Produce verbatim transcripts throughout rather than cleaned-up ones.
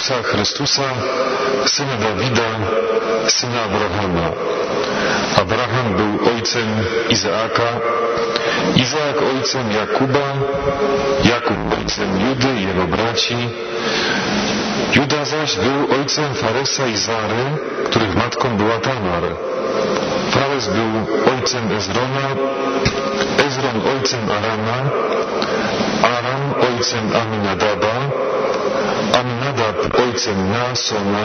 Jezusa Chrystusa, syna Dawida, syna Abrahama. Abraham był ojcem Izaaka, Izaak ojcem Jakuba, Jakub ojcem Judy i jego braci. Juda zaś był ojcem Faresa i Zary, których matką była Tamar. Fares był ojcem Ezrona, Ezron ojcem Arama, Aram ojcem Aminadaba, Aminadab ojcem Naasona,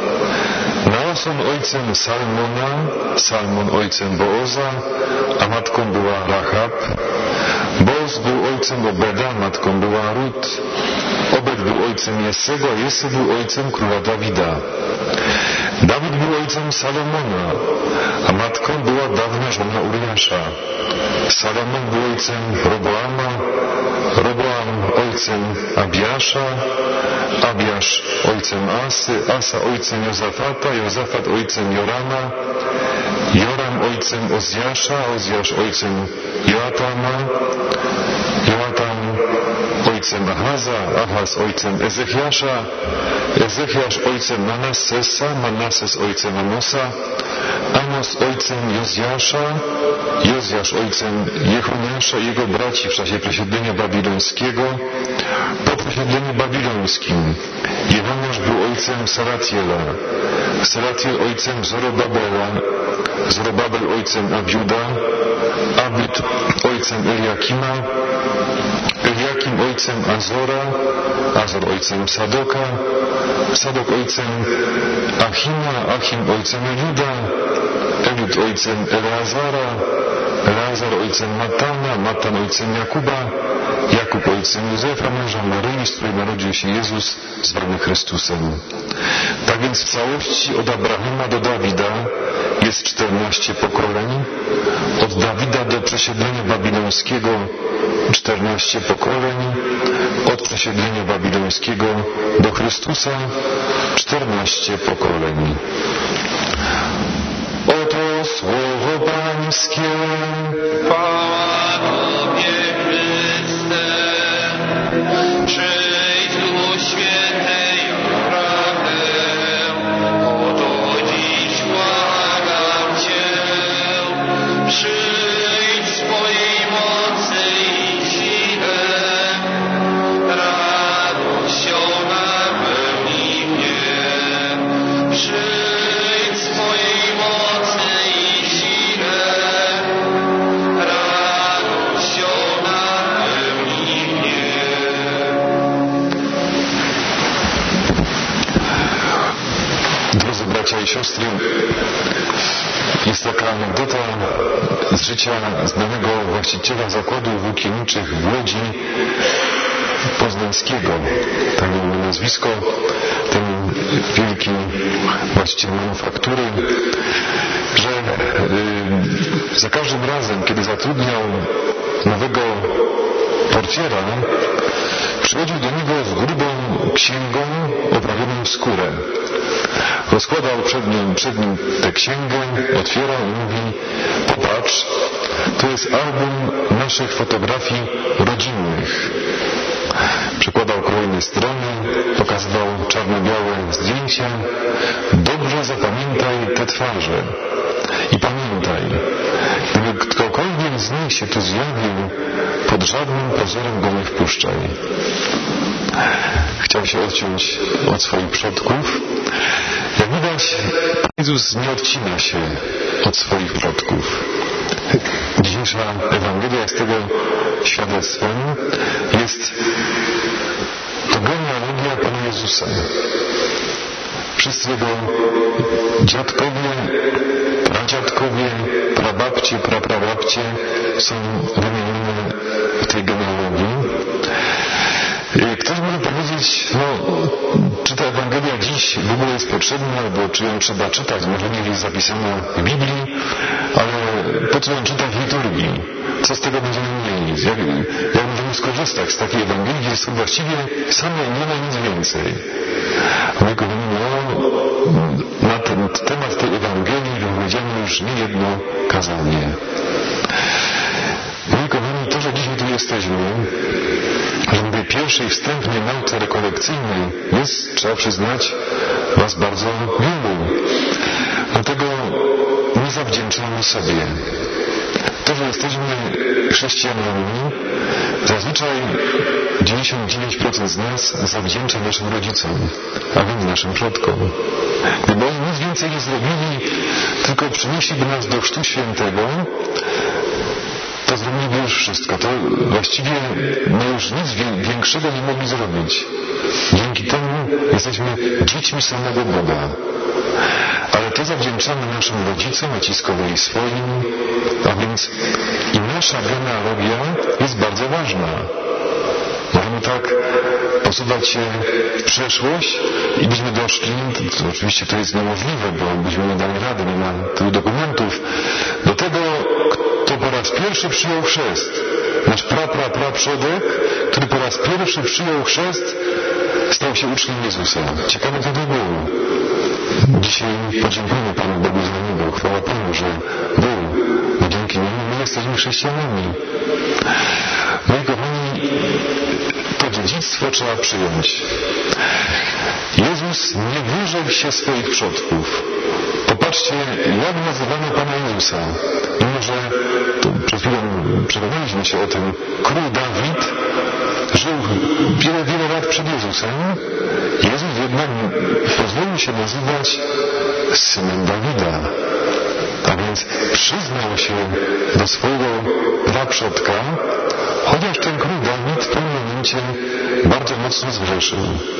Naason ojcem Salmona, Salmon ojcem Booza, a matką była Rahab. Booz był ojcem Obeda, matką była Rut. Obed był ojcem Jessego, a Jesse był ojcem króla Dawida. Dawid był ojcem Salomona, a matką była dawna żona Uriasza. Salomon był ojcem Roboama, Roboam ojcem Abiasza, Abiasz ojcem Asy, Asa ojcem Jozafata, Jozafat ojcem Jorama, Joram ojcem Ozjasza, Ozjasz ojcem Joatama, Joatam ojcem Ahaza, Ahaz ojcem Ezechiasza, Ezechiasz ojcem Manassesa, Manasses ojcem Amosa, Amos ojcem Jozjasza, Jozjasz ojcem Jechoniasza i jego braci w czasie przesiedlenia babilońskiego. Po przesiedleniu babilońskim Jechoniasz był ojcem Salatiela, Salatiel ojcem Zorobabela, Zorobabel ojcem Abiuda, Abid ojcem Eliakima, Eliakim ojcem Azora, Azor ojcem Sadoka, Sadok ojcem Achima, Achim ojcem Eliuda, Eliud ojcem Eleazara, Eleazar ojcem Matana, Matan ojcem Jakuba, Jakub ojcem Józefa, męża Maryi, z której narodził się Jezus, zwany Chrystusem. Tak więc w całości od Abrahama do Dawida jest czternaście pokoleń, od Dawida do przesiedlenia babilońskiego czternaście pokoleń, od przesiedlenia babilońskiego do Chrystusa czternaście pokoleń. Oto słowo Pańskie. Chwała Tobie, Chryste. Przyjdź, Duchu Święty, i prawdę. Oto dziś błagam Cię. Przyjdź w swojej mocy i sile. Radością napełnij mnie. Przyjdź w swojej mocy i sile. Radością napełnij mnie. Drodzy bracia i siostry, jest taka anegdota z życia znanego właściciela zakładów włókienniczych w Łodzi Poznańskiego. Tak było nazwisko, ten wielki właściciel manufaktury, że yy, za każdym razem, kiedy zatrudniał nowego portiera, przychodził do niego z grubą księgą oprawioną w skórę. Rozkładał przed nim, przed nim tę księgę, otwierał i mówi: popatrz, to jest album naszych fotografii rodzinnych. Przekładał kolejne strony, pokazywał czarno-białe zdjęcia. Dobrze zapamiętaj te twarze i pamiętaj, gdyby ktokolwiek z nich się tu zjawił, pod żadnym pozorem go nie wpuszczaj. Chciał się odciąć od swoich przodków. Jak widać, Jezus nie odcina się od swoich przodków. Dzisiejsza Ewangelia jest tego świadectwem. Jest to genealogia Pana Jezusa. Wszyscy Jego dziadkowie, pradziadkowie, prababcie, praprababcie są wymienione w tej genealogii. Ktoś może powiedzieć, no, czy ta Ewangelia dziś w ogóle jest potrzebna, albo czy ją trzeba czytać, może nie jest zapisana w Biblii, ale po co ją czytać w liturgii? Co z tego będziemy mieli? Jak, jak możemy skorzystać z takiej Ewangelii, gdzie są właściwie same, nie ma nic więcej? A my mówimy, no, na ten temat tej Ewangelii wypowiedziano już niejedno kazanie. Moi kochani, to, że dzisiaj tu jesteśmy, że w pierwszej wstępnej nauce rekolekcyjnej jest, trzeba przyznać, was bardzo wielu. Dlatego nie zawdzięczamy sobie. To, że jesteśmy chrześcijanami, zazwyczaj dziewięćdziesiąt dziewięć procent z nas zawdzięcza naszym rodzicom, a więc naszym przodkom. Gdyby oni nic więcej nie zrobili, tylko przynieśliby nas do Chrztu Świętego, to zrobiliby już wszystko. To właściwie no już nic większego nie mogli zrobić. Dzięki temu jesteśmy dziećmi samego Boga. Ale to zawdzięczamy naszym rodzicom, a ci z kolei swoim, a więc i nasza genealogia jest bardzo ważna. Możemy tak posuwać się w przeszłość i byśmy doszli, to, to oczywiście to jest niemożliwe, bo byśmy nie dali rady, nie ma tylu dokumentów, do tego, kto po raz pierwszy przyjął chrzest. Nasz pra, pra, pra przodek, który po raz pierwszy przyjął chrzest, stał się uczniem Jezusa. Ciekawe to było. Dzisiaj podziękujemy Panu Bogu za niego. Chwała Panu, że był. Bo dzięki niemu my jesteśmy chrześcijanami. Moi kochani, to dziedzictwo trzeba przyjąć. Jezus nie wyrzekł się swoich przodków. Popatrzcie, jak nazywamy Pana Jezusa. Mimo, że przed chwilą przekonaliśmy się o tym, król Dawid żył wiele, wiele lat przed Jezusem. Jezus jednak pozwolił się nazywać synem Dawida. A więc przyznał się do swojego praprzodka, chociaż ten król Dawid w tym momencie bardzo mocno zgrzeszył.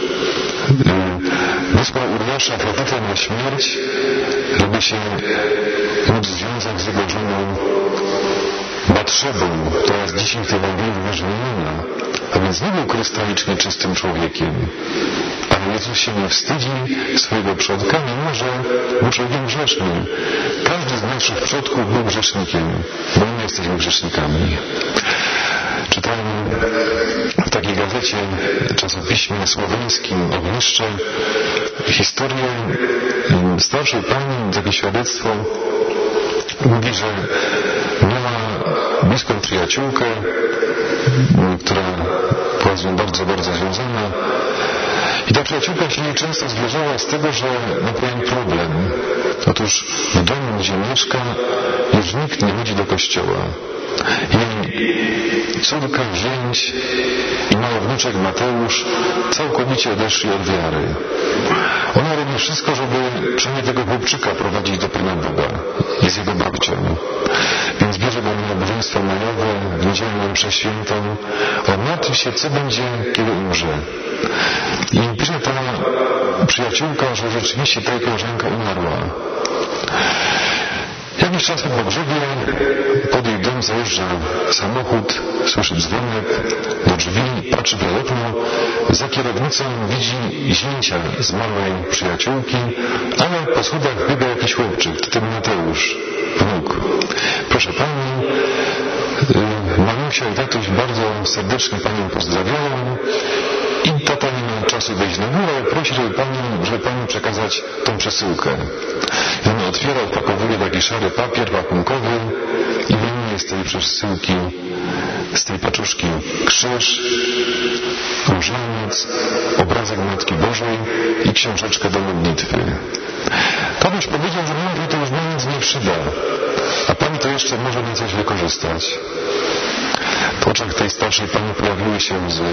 Wysłał Uriasza Chetita na śmierć, żeby się móc związać z jego żoną Batszebą, która jest dzisiaj w Ewangelii wymieniona. A więc nie był krystalicznie czystym człowiekiem. Ale Jezus się nie wstydzi swojego przodka, mimo że był człowiekiem grzesznym. Każdy z naszych przodków był grzesznikiem, bo my jesteśmy grzesznikami. Czytałem w takiej gazecie, czasopiśmie słoweńskim Ogniszcze historię starszej pani, takie świadectwo. Mówi, że miała bliską przyjaciółkę, która była z nią bardzo, bardzo związana. I ta przyjaciółka się jej często zwierzała z tego, że ma pewien problem. Otóż w domu, gdzie mieszka, już nikt nie chodzi do kościoła. Jej córka, zięć i mały wnuczek Mateusz całkowicie odeszli od wiary. Ona robi wszystko, żeby przynajmniej tego chłopczyka prowadzić do Pana Boga. Jest jego babcią. Więc bierze go na nabożeństwo majowe, w niedzielną mszę świętą. On martwi się, co będzie, kiedy umrze. I pisze ta przyjaciółka, że rzeczywiście ta koleżanka umarła. Jakiś czas po pogrzebie pod jej dom zajeżdża samochód, słyszy dzwonek do drzwi, patrzy w okno, za kierownicą widzi zięcia z małej przyjaciółki, ale po schodach biega jakiś chłopczyk, to ten Mateusz, wnuk. Proszę Pani, mamusia i tatuś bardzo serdecznie Panią pozdrawiają i tata nie ma czasu wejść na górę, ale prosi, żeby Pani, żeby Pani przekazać tą przesyłkę. I ona otwiera, opakowuje taki szary papier pakunkowy i wyjmuje z tej przesyłki, z tej paczuszki krzyż, różaniec, obrazek Matki Bożej i książeczkę do modlitwy. Tatuś powiedział, że Matki to już na nic nie przyda, a Pani to jeszcze może na coś wykorzystać. W oczach tej starszej Pani pojawiły się łzy.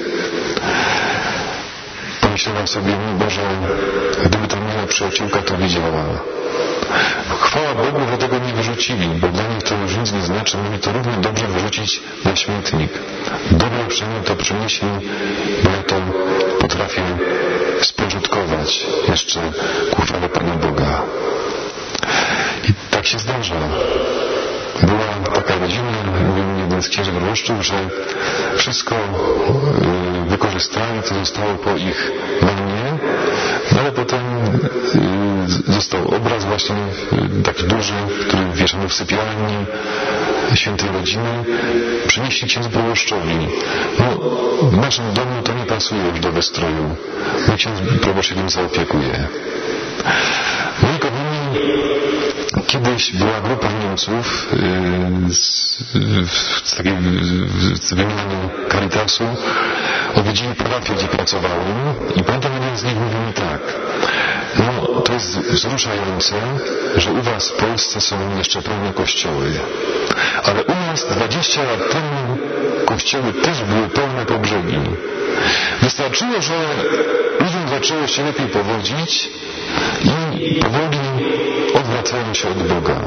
Pomyślałam sobie, mój Boże, gdyby ta moja przyjaciółka to widziała. Chwała Bogu, że tego nie wyrzucili, bo dla nich to już nic nie znaczy, mogli to równie dobrze wyrzucić na śmietnik. Dobrze przynajmniej to przynieśli, bo ja to potrafię spożytkować jeszcze ku chwale Pana Boga. I tak się zdarza. Była taka rodzina, mówił mi jeden z księży proboszczów, że wszystko wykorzystali, co zostało po ich mamie, no ale potem został obraz właśnie taki duży, który wieszano w sypialni świętej rodziny, przynieśli księdzu proboszczowi. No, w naszym domu to nie pasuje już do wystroju. No ksiądz proboszcz się tym zaopiekuje. Moi kochani, kiedy Kiedyś była grupa Niemców yy, z, z takiej z wymiany Caritasu, odwiedzili parafię, gdzie pracowałem i pamiętam, jeden z nich mówił mi tak: no to jest wzruszające, że u was w Polsce są jeszcze pełne kościoły, ale u nas dwadzieścia lat temu kościoły też były pełne po brzegi. Wystarczyło, że ludziom zaczęło się lepiej powodzić i powoli odwracają się od Boga.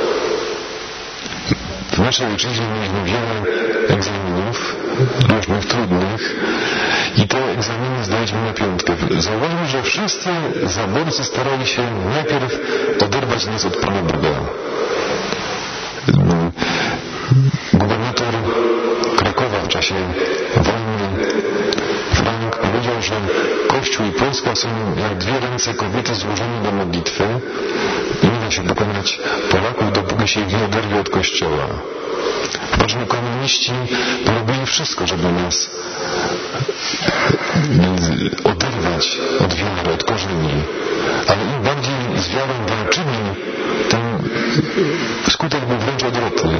W naszej ojczyźnie mieliśmy wiele egzaminów, różnych trudnych, i te egzaminy zdaliśmy na piątkę. Zauważmy, że wszyscy zaborcy starali się najpierw oderwać nas od Pana Boga. Gubernator Krakowa w czasie wojny, Frank, powiedział, że Kościół i Polska są jak dwie ręce kobiety złożone do modlitwy i nie da się pokonać Polaków, dopóki się ich nie oderwie od Kościoła. Ważni komuniści robili wszystko, żeby nas oderwać od wiary, od korzeni, ale im bardziej z wiarą walczyli, tym skutek był wręcz odwrotny.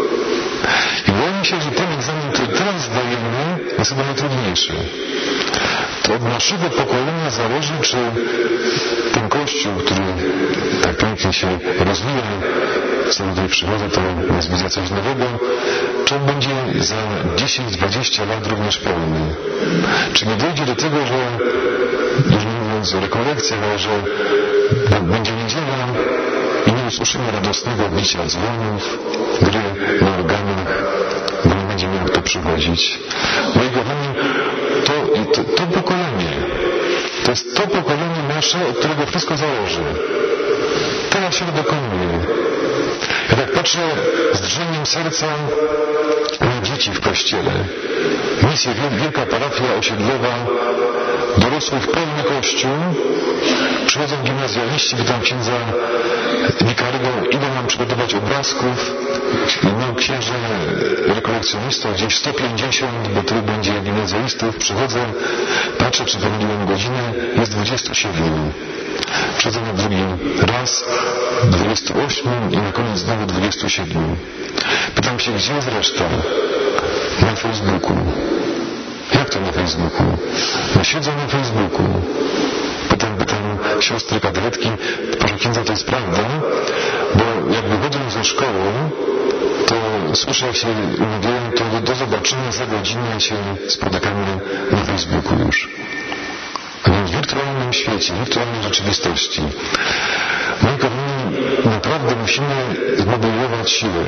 I wydaje mi się, że ten egzamin, który teraz zdajemy, jest chyba najtrudniejszy. To od naszego pokolenia zależy, czy ten Kościół, który tak pięknie się rozwija, co tutaj przychodzę, to jest widzę coś nowego, czy on będzie za dziesięć dwadzieścia lat również pełny. Czy nie dojdzie do tego, że, już nie mówiąc o rekolekcjach, ale że będzie niedziela i nie usłyszymy radosnego bicia dzwonów, gry na organach, bo nie będzie miał kto przychodzić. Moi kochani, to, to, to pokolenie, to jest to pokolenie nasze, od którego wszystko zależy. Teraz się dokonuje. Ja tak patrzę z drżeniem serca na dzieci w kościele. Misja, wielka parafia osiedlowa, dorosłych pełny kościół. Przychodzą gimnazjaliści, pytam księdza wikarego, ile mam przygotować obrazków. Mam księże rekolekcjonistów, gdzieś sto pięćdziesiąt, bo tylu będzie gimnazjalistów. Przychodzę, patrzę, czy pomyliłem godzinę, jest dwadzieścia siedem. Przychodzę na drugi raz, dwadzieścia osiem i na koniec znowu dwadzieścia siedem. Pytam się, gdzie jest reszta? Na Facebooku. Jak to na Facebooku? No siedzą na Facebooku. Pytam, pytam siostry kaderetki, proszę księdza, to jest prawda? Bo jak wychodzą ze szkoły, to słyszę, jak się umawiają, to do, do zobaczenia za godzinę się spotykamy na Facebooku już. A więc w wirtualnym świecie, w wirtualnej rzeczywistości. Moi kochani, naprawdę musimy zmobilizować siły.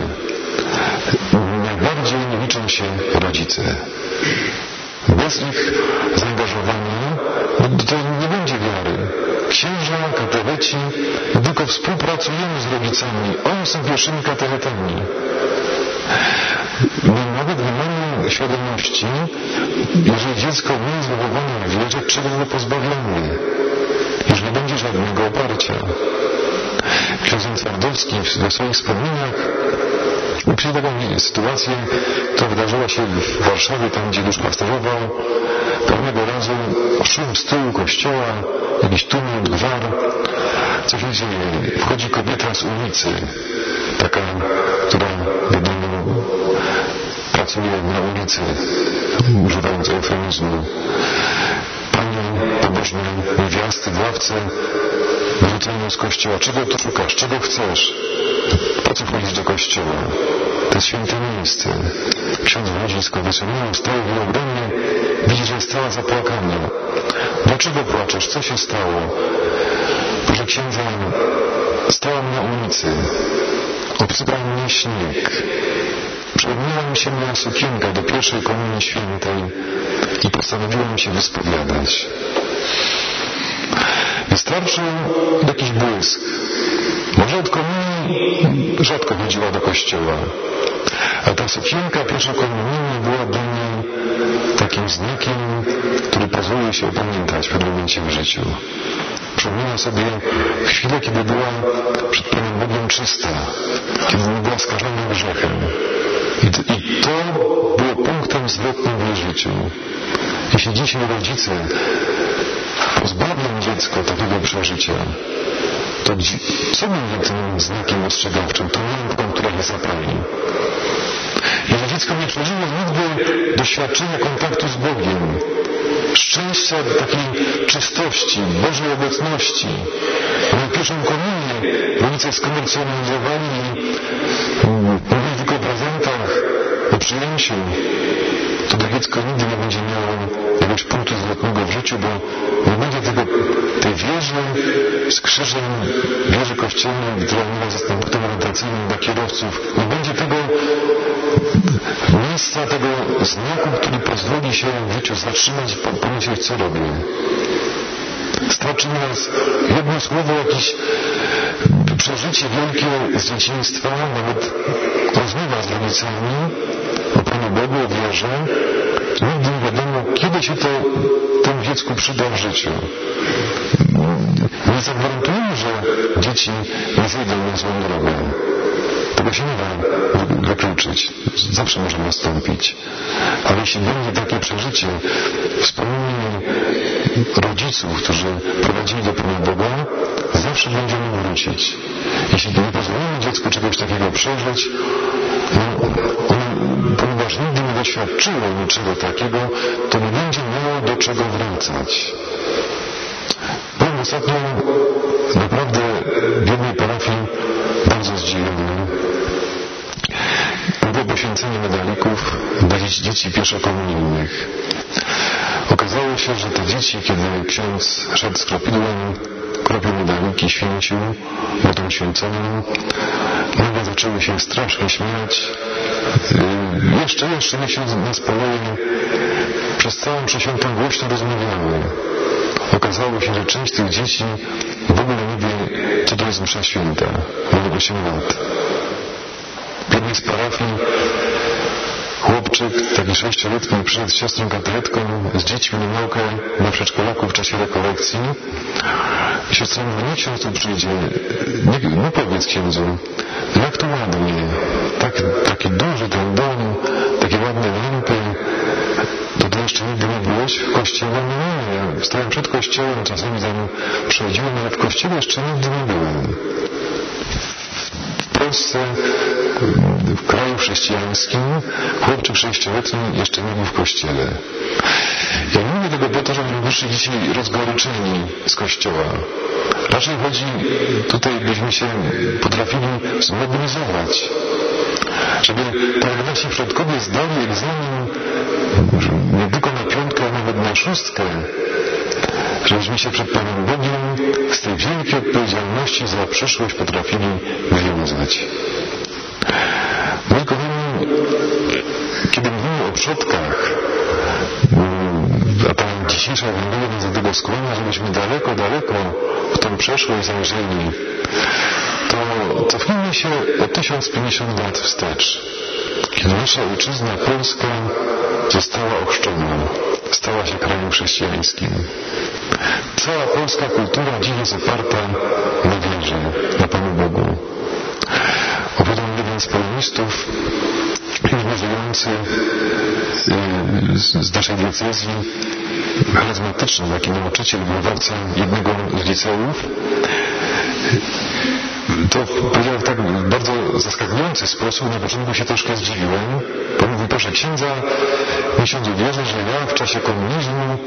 Najbardziej nie liczą się rodzice. Bez ich zaangażowania to nie będzie wiary. Księża, katecheci tylko współpracujemy z rodzicami. Oni są pierwszymi katechetami. My nawet nie mamy świadomości, jeżeli dziecko nie jest wychowane w wierze, czego go pozbawiamy. Już nie będzie żadnego oparcia. Ksiądz Twardowski w swoich wspomnieniach upisuje taką sytuację, która wydarzyła się w Warszawie, tam gdzie duszpasterzował. Pewnego razu szum z tyłu kościoła, jakiś tumult, gwar. Co się dzieje? Wchodzi kobieta z ulicy, taka, która wiadomo pracuje na ulicy, używając eufemizmu. Panie pobożne niewiasty w ławce wyrzucają z kościoła. Czego tu szukasz? Czego chcesz? Po co wchodzisz do kościoła? To jest święte miejsce. Ksiądz wchodzi z konfesjonału, stał w obronie, widzi, że jest cała zapłakana. Dlaczego płaczesz? Co się stało? Proszę księdza, stałam na ulicy. Obsypał mnie śnieg. Przypomniała mi się moja sukienka do pierwszej komunii świętej i postanowiłam się wyspowiadać. Wystarczył jakiś błysk. Może od komunii rzadko chodziła do kościoła, a ta sukienka pierwszokomunijna była dla niej takim znakiem, który pozwolił się opamiętać w pewnym momencie w życiu. Przypomniała sobie chwilę, kiedy była przed Panem Bogiem czysta, kiedy nie była skażona grzechem. I to, I to było punktem zwrotnym w jej życiu. Jeśli dzisiaj rodzice pozbawią dziecko takiego przeżycia, to co będzie tym znakiem ostrzegawczym, tą lampką, która je zapali? Jeżeli dziecko nie przeżyło nigdy doświadczenia kontaktu z Bogiem, szczęścia takiej czystości, Bożej obecności, na pierwszą komunię rodzice skomercjonalizowali i mówili tylko o prezentach, o przyjęciu, to to dziecko nigdy nie będzie miało jakiegoś punktu zwrotnego w życiu, bo nie będzie tego, tej wieży z krzyżem, wieży kościelnej, która była za punktem orientacyjnym dla kierowców, nie będzie tego miejsca, tego znaku, który pozwoli się w życiu zatrzymać i pomyśleć, co robię. Starczy nas jedno słowo, jakieś przeżycie wielkie z dzieciństwa, nawet rozmowa z rodzicami o Panu Bogu, o wierze. Nigdy nie wiadomo, kiedy się to temu dziecku przyda w życiu. Nie zagwarantujemy, że dzieci nie zejdą na złą drogę. Tego się nie da wykluczyć. Zawsze może nastąpić. Ale jeśli będzie takie przeżycie, wspomnienie rodziców, którzy prowadzili do Pana Boga, zawsze będziemy wrócić. Jeśli nie pozwolimy dziecku czegoś takiego przeżyć, no, on, ponieważ nigdy nie doświadczyło niczego takiego, to nie będzie miało do czego wracać. Byłem ostatnio naprawdę w jednej parafii bardzo zdziwiony. Było poświęcenie medalików dla dzieci pierwszokomunijnych. Okazało się, że te dzieci, kiedy ksiądz szedł z kropidłem, kropił medaliki, święcił wodą święconą, nagle zaczęły się strasznie śmiać. Yy, jeszcze, jeszcze miesiąc na spalenie przez całą przeświętą głośno rozmawiały. Okazało się, że część tych dzieci w ogóle nie wie, co to jest msza święta. Miało osiem lat. W jednej z parafii chłopczyk, taki sześcioletni, przyszedł z siostrą kateretką, z dziećmi na naukę na przedszkolaku w czasie rekolekcji. Siostra mówi, niech ksiądz tu przyjdzie, nie, nie powiedz księdzu, jak to ładnie, tak, taki duży ten dom, takie ładne lampy, to ty jeszcze nigdy nie byłeś w kościele? No nie, ja stałem przed kościołem, czasami zanim przechodziłem, ale w kościele jeszcze nigdy nie byłem. W Polsce, w kraju chrześcijańskim, chłopczyk sześcioletni jeszcze nie był w kościele. Ja nie mówię tego po to, żeby wyszli dzisiaj rozgoryczeni z kościoła. Raczej chodzi tutaj, byśmy się potrafili zmobilizować, żeby tak nasi przodkowie zdali egzamin nie tylko na piątkę, a nawet na szóstkę, żebyśmy się przed Panem Bogiem z tej wielkiej odpowiedzialności za przyszłość potrafili wywiązać. Moi kochani, kiedy mówimy o przodkach, a ta dzisiejsza Ewangelia nas do tego skłania, żebyśmy daleko, daleko w tą przeszłość zajrzeli, to cofnijmy się o tysiąc pięćdziesiąt lat wstecz, kiedy nasza ojczyzna Polska została ochrzczona, stała się krajem chrześcijańskim. Cała polska kultura dziś jest oparta na wierze, na Panu Bogu. Opowiadał jeden z polonistów, już żyjący z naszej diecezji, charyzmatyczny, taki nauczyciel, władca jednego z liceów, to powiedział w tak bardzo zaskakujący sposób, na początku się troszkę zdziwiłem, bo mówił, proszę księdza, miesiąc uwierzę, że ja w czasie komunizmu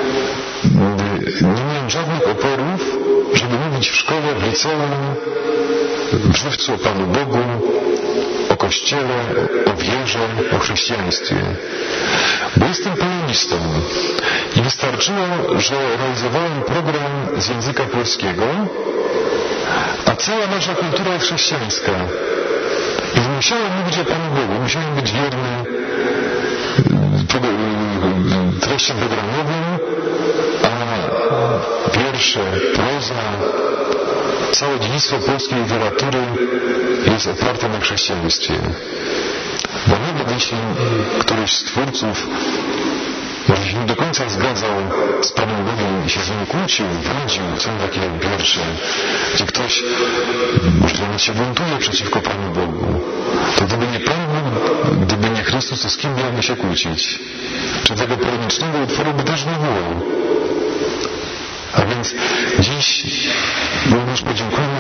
nie miałem żadnych oporów, żeby mówić w szkole, w liceum, w żywcu o Panu Bogu, o Kościele, o wierze, o chrześcijaństwie. Bo jestem polonistą i wystarczyło, że realizowałem program z języka polskiego, a cała nasza kultura jest chrześcijańska. I musiałem mówić o Panu Bogu, musiałem być wierny treściom programowym, a wiersze, proza, całe dziedzictwo polskiej literatury jest oparte na chrześcijaństwie. Bo nawet jeśli któryś z twórców może się nie do końca zgadzał z Panem Bogiem i się z nim kłócił, wądził, są takie wiersze, gdzie ktoś może nawet się buntuje przeciwko Panu Bogu, to gdyby nie Pan Bóg, gdyby nie Chrystus, to z kim miałby się kłócić? Czy tego polemicznego utworu by też nie było? A więc dziś również podziękujmy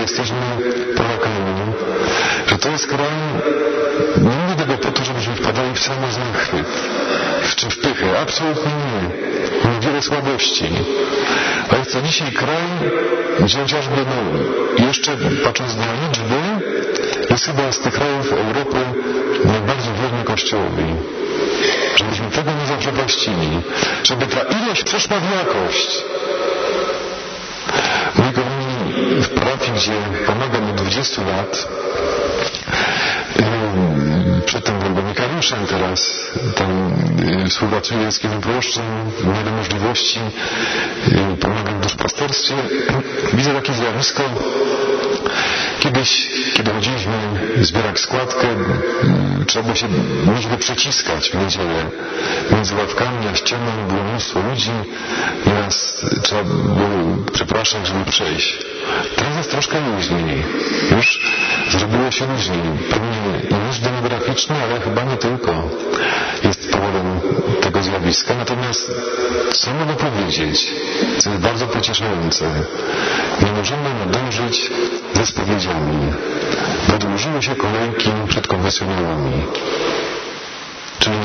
jesteśmy Polakami, że to jest kraj, nie mówię tego po to, żebyśmy wpadali w samozachwyt, czy w pychę, absolutnie nie. Mamy wiele słabości. Ale jest to dzisiaj kraj, gdzie chociażby, no, jeszcze patrząc na liczby, jest chyba z tych krajów Europy najbardziej wierny Kościołowi. Żebyśmy tego nie zaprzepaścili, żeby ta ilość przeszła w jakość. Mój kochani, w parafii, gdzie pomagam od dwudziestu lat, przedtem byłem wikariuszem, teraz tam współpracuję z kierownictwem proboszczym, w miarę możliwości pomagam w duszpasterstwie. Widzę takie zjawisko. Kiedyś, kiedy chodziliśmy zbierać składkę, trzeba było się nieźle przeciskać w niedzielę. Między ławkami a ścianą było mnóstwo ludzi. Nieraz trzeba było przepraszać, żeby przejść. Teraz jest troszkę luźniej. Już zrobiło się luźniej. Pewnie niż demograficzny, ale chyba nie tylko jest powodem tego zjawiska. Natomiast co mogę powiedzieć, co jest bardzo pocieszające? Nie możemy nadążyć ze spowiedziami. Wydłużyły się kolejki przed konfesjonałami. Czyli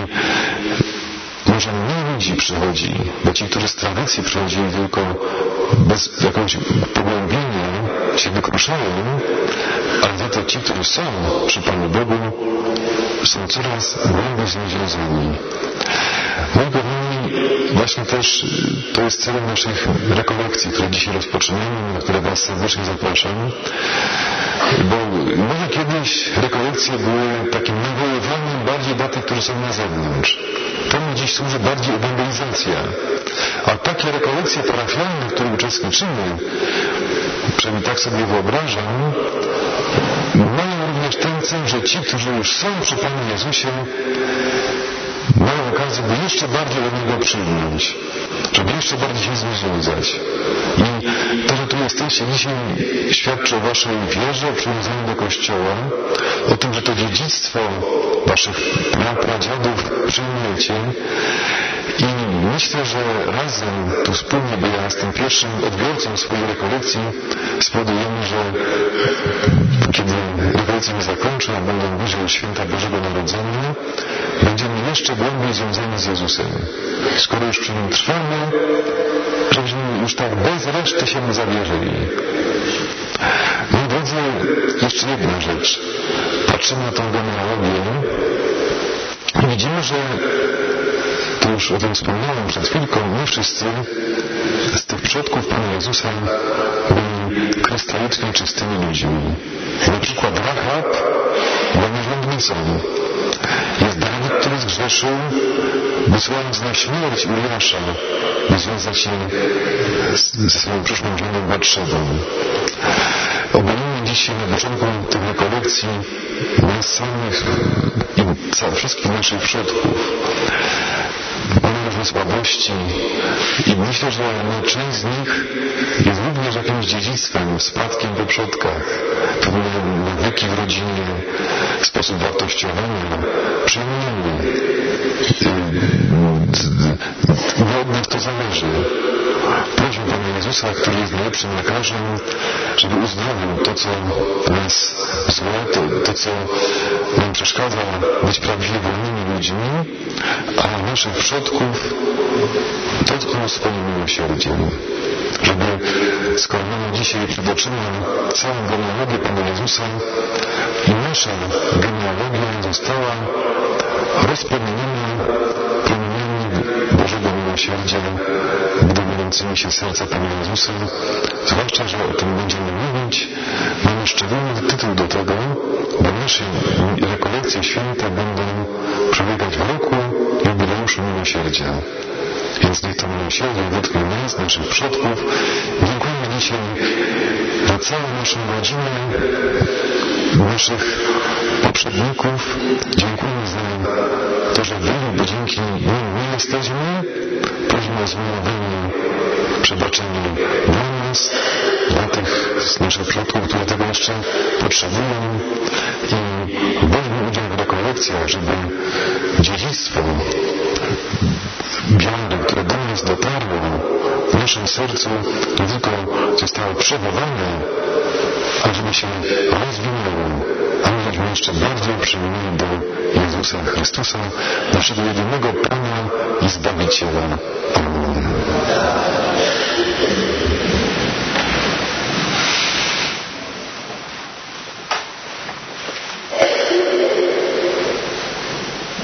może mniej ludzi przychodzi, bo ci, którzy z tradycji przychodzili tylko bez jakiegoś pogłębienia, się wykruszają, ale za to ci, którzy są przy Panu Bogu, są coraz głębiej z nim związani. Moi kochani, właśnie też to jest celem naszych rekolekcji, które dzisiaj rozpoczynamy, na które Was serdecznie zapraszam, bo może kiedyś rekolekcje były takim nawoływaniem bardziej dla tych, którzy są na zewnątrz. Temu dziś służy bardziej ewangelizacja. A takie rekolekcje parafialne, w których uczestniczymy, przynajmniej tak sobie wyobrażam, mają również ten cel, że ci, którzy już są przy Panu Jezusie, mają okazję, by jeszcze bardziej do Niego przyjąć, żeby jeszcze bardziej się z Nim związać. I to, że tu jesteście dzisiaj, świadczy o Waszej wierze, o przywiązaniu do Kościoła, o tym, że to dziedzictwo Waszych pradziadów przyjmujecie. I myślę, że razem, tu wspólnie, bo ja jestem pierwszym odbiorcą swojej rekolekcji, spowodujemy, że kiedy rekolekcja się zakończy, a będą bliżej święta Bożego Narodzenia, będziemy jeszcze głębiej związani z Jezusem. Skoro już przy Nim trwamy, żebyśmy już tak bez reszty się Mu zawierzyli. Moi drodzy, jeszcze jedna rzecz. Patrzymy na tą genealogię i widzimy, że to już o tym wspomniałem przed chwilką, nie wszyscy z tych przodków Pana Jezusa byli krystalicznie czystymi ludźmi. Na przykład Rahab była niewolnicą. Jest Dawid, który zgrzeszył, wysyłając na śmierć Uriasza, by związać się ze swoją przyszłą żoną Batszebą. Obalimy dzisiaj na początku tych rekolekcji nas samych i wszystkich naszych przodków. Mamy różne słabości i myślę, że część z nich jest również jakimś dziedzictwem, spadkiem po przodkach. Pewne nawyki w rodzinie, sposób wartościowania, przyjmujemy. Nie od nas to zależy. Prośmy Pana Jezusa, który jest najlepszym lekarzem, żeby uzdrowił to, co nas złe, to, to co nam przeszkadza być prawdziwie wolnymi ludźmi, a naszych przodków dotknął swoim miłosierdziem. Żeby, skoro mamy dzisiaj przed oczyma całą genealogię Pana Jezusa, i nasza genealogia została rozpromieniona promieniami Bożego miłosierdzia, budującymi się serca Pana Jezusa, zwłaszcza, że o tym będziemy mówić. Mamy szczególny tytuł do tego, bo nasze rekolekcje święte będą przebiegać w roku jubileuszu miłosierdzia. Więc niech to miłosierdzie dotknie nas, naszych przodków. Dziękujemy dzisiaj za całą naszą rodzinę, naszych poprzedników. Dziękujemy za to, że byli, bo dzięki nim my jesteśmy. Prosimy o zmiłowanie, przebaczenie dla nas, dla tych z naszych przodków, które tego jeszcze potrzebują. I weźmy udział w rekolekcjach, żeby dziedzictwo wiary, które do nas dotarło w naszym sercu, nie tylko zostało przechowane a żeby się rozwinęło, a my żeśmy jeszcze bardziej przymilili do Jezusa Chrystusa, naszego jedynego Pana i Zbawiciela. Amen.